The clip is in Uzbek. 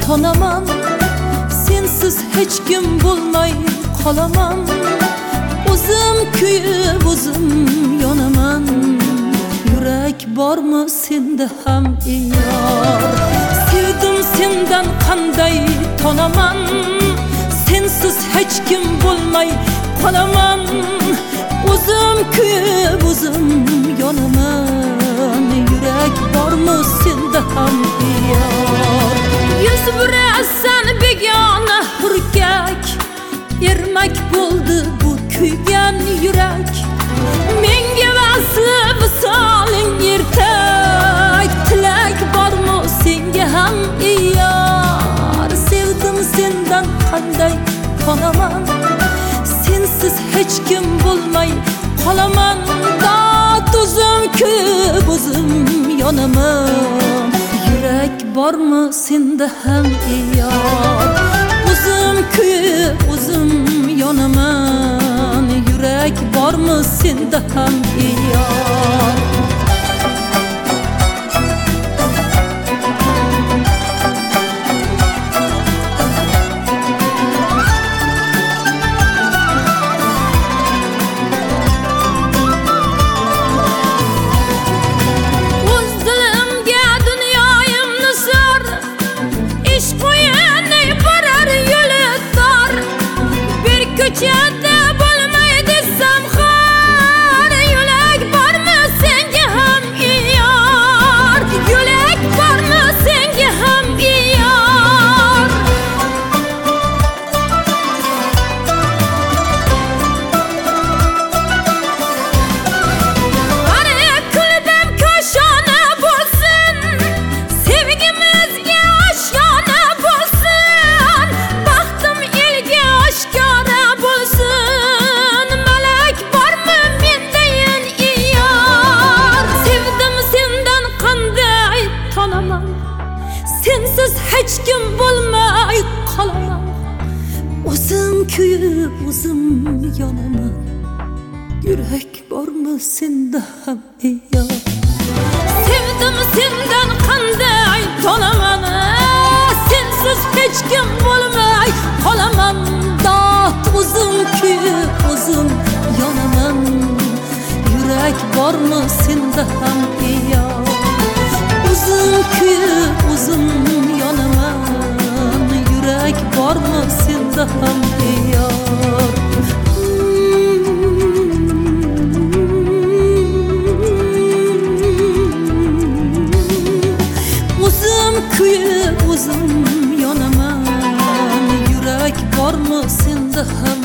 tonaman. Sensiz hech kim bo'lmay qolaman. O'zim kuyib o'zim yonaman. Yurak bormi senda ham ey yor? Sevdim sendan qanday tonaman. Sensiz hech kim bo'lmay qolaman. O'zim kuyib o'zim yonaman. Yurak bormi senda ham ey yor? Yuz burasan begona hurkak, ermak bo'ldi bu kuygan yurak. Menga vasli visoling ertak, tilak bormi senga ham ey yor? Sevdim sendan qanday tonaman. Sensiz hech kim bo'lmay qolaman. Dod o'zim kuyib o'zim yonaman. Yurak bormi senda ham ey yor? O'zim kuyib o'zim yonaman. Yurak bormi senda ham ey yor? Ko'chada bo'lmaydi samxar, yurak bormi senga ham ey yor? Yurak bormi senga ham ey yor? Qara kulbam koshona bo'lsin, sevgimizga oshkora bo'lsin, baxtim elga oshkora. Sensiz hech kim bo'lmay qolaman. O'zim kuyib o'zim yonaman. Yurak bormi senda ham ey yor? Sevdim sendan qanday tonaman. Sensiz hech kim bo'lmay qolaman. Dod o'zim kuyib o'zim yonaman. Yurak bormi senda ham ey yor? O'zim kuyib o'zim yonaman. Yurak bormi senda ham ey yor? O'zim kuyib o'zim yonaman. Yurak bormi senda ham